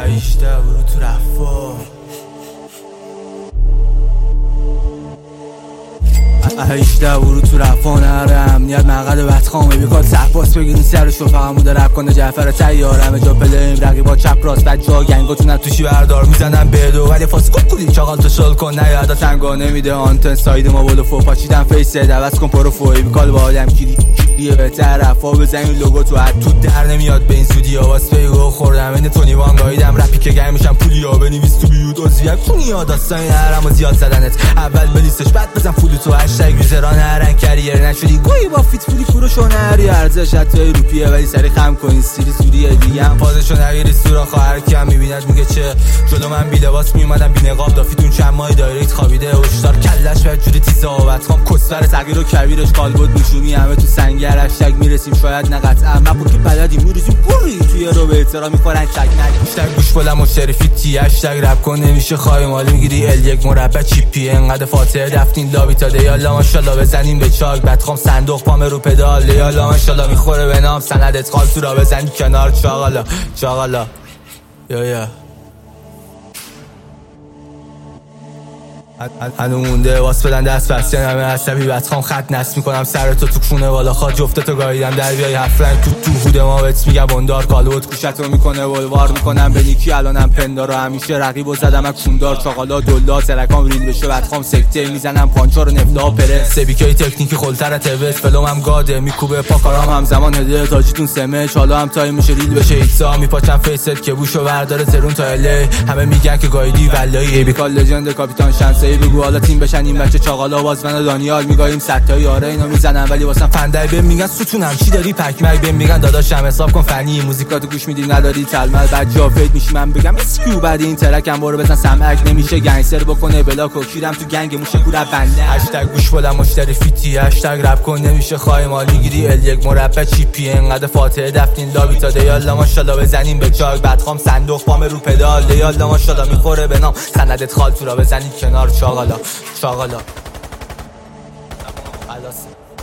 هیشته برو تو رفا هیشته برو تو رفا نره امنیت مقعد بدخامه بیکار سرپاس بگیرین سرش رو فقط موده رپ کنه جعفر تیارم جا پلیم رقیبا چپ راست بد جا گنگاتون توشی بردار میزنم بدو ولی فاس کولی چاقال تو شل کن نه یادا تنگا نمیده آنتن ساید ما بولو فو پاچیدم فیس دوست کن پروفوی بیکال با آدم گیری یه بهتر رفا بزنین لوگو تو حد تو در نمیاد به این سودی آواز پیگو خوردم این تونی وانگاییدم رپی که گه میشم پولی ها بنویس تو بیود عضویت کنی ها داستان هرم و زیاد زدنت اول بلیستش بعد بزن فولو تو هشتگ یوزران هرن کریر نشدی گویی با فیت فولی کوروش و نهری ارزش حتی روپیه ولی سری خم کنین سیری سوریه دیگه هم فازشو نگیری سورا خواهر کم میبیند میگه چه جلو من بی لباس میومدم بی نقاب دافیتون چند ماه دایرکت خوابیده هشدار کلش به جوری تیزه آبت خام کسور صغیر و کبیرش کالبد نشونی همه تو سنگر هشتگ میرسیم شاید نه قطعا مبو که بلدیم میریزیم پوری توی رو به احترام میخورن چک هشتگ گوش بلم مشتری فیتی هشتگ رپ کن نمیشه خواهی مالی میگیری ال1 مربع چیپی انقدر فاتحه دفتین لابی تا دیالا ماشاءالله بزنیم به چاک بدخام صندوق پام رو پدال دیالا ماشاءالله میخوره به نام سندت خال تو را بزنی کنار چاقالا یا هنو مونده واس بدن دست بستین همه عصبی بدخوام خط نصب میکنم سر تو کونه بالا خواه جفتتو گاهیدم در بیای هفت رنگ تو هوده ما بهت میگم بندار کالوت کوشتو میکنه ولوار میکنم به نیکی الانم پندار و همیشه رقیبو زدم از کوندار چاقالا دلا ترکام ریل بشه بدخوام سکته میزنم پانچا رو نفتا پره سبیکای تکنیکی خلتر تبت فلوم هم گاده میکوبه پاکارام همزمان هده تاجیتون سمه چالا هم تایم میشه ریل بشه ایکسا میپاچم فیست که بوشو برداره ترون تا اله همه میگن که گایدی ولایی ایبیکال لژند کاپیتان شمس بگو حالا تیم بشن این بچه چاقالا بازمن و دانیال میگایم ستایی آره اینا میزنن ولی واسم فندای بهم میگن ستونم چی داری پکمک بهم میگن داداشم حساب کن فنی موزیکاتو گوش میدی نداری تلمل بعد جا فید میشی من بگم اسکیو بعد این ترکم برو بزن سمعک نمیشه گنگستر بکنه بلاک و کیرم تو گنگ موشه کور بنده هشتگ گوش بلم مشتری فیتی هشتگ رپ کن نمیشه خواهی مال میگیری ال1 مربع چیپی انقدر فاتحه دفتین لابی تا دیالا ماشاءالله بزنیم به چاک بدخوام صندوق پام رو پدال دیالا ماشاءالله میخوره به نام سندت خال تو را بزنی کنار چاقالا